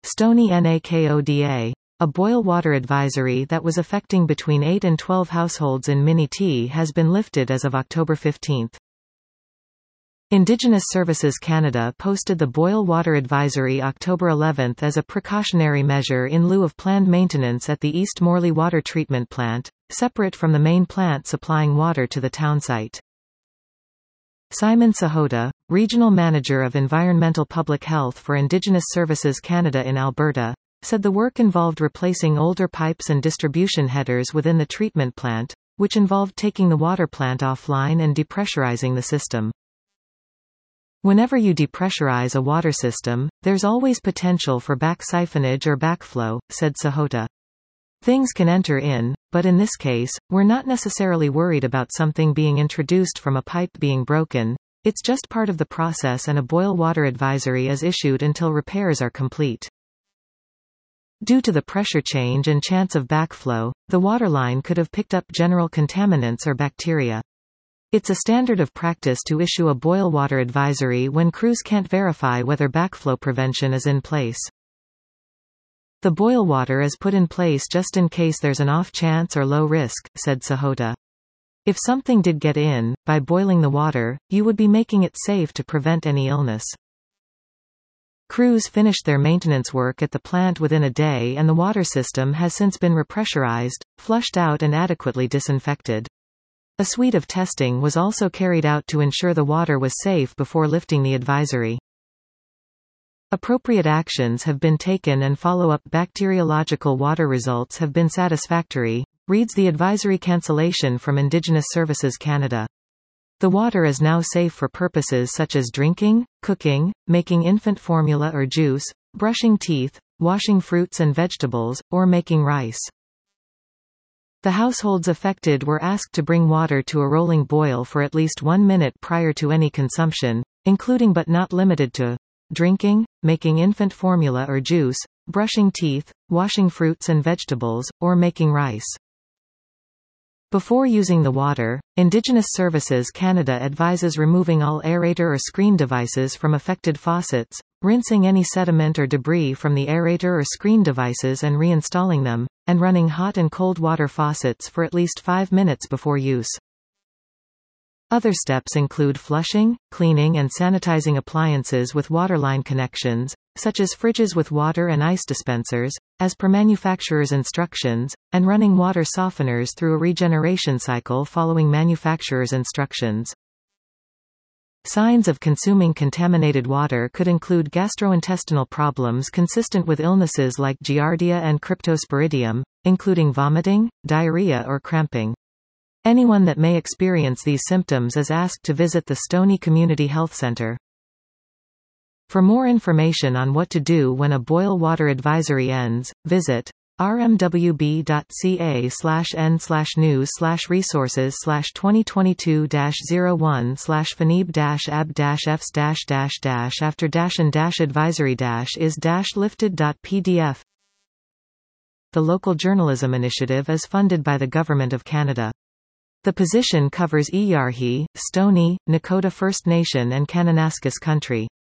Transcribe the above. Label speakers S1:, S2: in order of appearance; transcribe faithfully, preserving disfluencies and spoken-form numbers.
S1: Stony Nakoda, a boil water advisory that was affecting between eight and twelve households in Mini-T has been lifted as of October fifteenth. Indigenous Services Canada posted the Boil Water Advisory October eleventh as a precautionary measure in lieu of planned maintenance at the East Morley Water Treatment Plant, separate from the main plant supplying water to the town site. Simon Sahota, Regional Manager of Environmental Public Health for Indigenous Services Canada in Alberta, said the work involved replacing older pipes and distribution headers within the treatment plant, which involved taking the water plant offline and depressurizing the system. Whenever you depressurize a water system, there's always potential for back siphonage or backflow, said Sahota. Things can enter in, but in this case, we're not necessarily worried about something being introduced from a pipe being broken. It's just part of the process, and a boil water advisory is issued until repairs are complete. Due to the pressure change and chance of backflow, the waterline could have picked up general contaminants or bacteria. It's a standard of practice to issue a boil water advisory when crews can't verify whether backflow prevention is in place. The boil water is put in place just in case there's an off chance or low risk, said Sahota. If something did get in, by boiling the water, you would be making it safe to prevent any illness. Crews finished their maintenance work at the plant within a day, and the water system has since been repressurized, flushed out and adequately disinfected. A suite of testing was also carried out to ensure the water was safe before lifting the advisory. Appropriate actions have been taken and follow-up bacteriological water results have been satisfactory, reads the advisory cancellation from Indigenous Services Canada. The water is now safe for purposes such as drinking, cooking, making infant formula or juice, brushing teeth, washing fruits and vegetables, or making rice. The households affected were asked to bring water to a rolling boil for at least one minute prior to any consumption, including but not limited to drinking, making infant formula or juice, brushing teeth, washing fruits and vegetables, or making rice. Before using the water, Indigenous Services Canada advises removing all aerator or screen devices from affected faucets, rinsing any sediment or debris from the aerator or screen devices and reinstalling them, and running hot and cold water faucets for at least five minutes before use. Other steps include flushing, cleaning and sanitizing appliances with waterline connections, such as fridges with water and ice dispensers, as per manufacturer's instructions, and running water softeners through a regeneration cycle following manufacturer's instructions. Signs of consuming contaminated water could include gastrointestinal problems consistent with illnesses like Giardia and Cryptosporidium, including vomiting, diarrhea or cramping. Anyone that may experience these symptoms is asked to visit the Stony Community Health Centre. For more information on what to do when a boil water advisory ends, visit r m w b dot c a slash n slash news slash resources slash twenty twenty-two dash zero one slash f n e b dash a b dash f s dash dash dash after dash and dash advisory dash is dash lifted dot p d f. The Local Journalism Initiative is funded by the Government of Canada. The position covers Iyarhi, Stony, Nakota First Nation and Kananaskis country.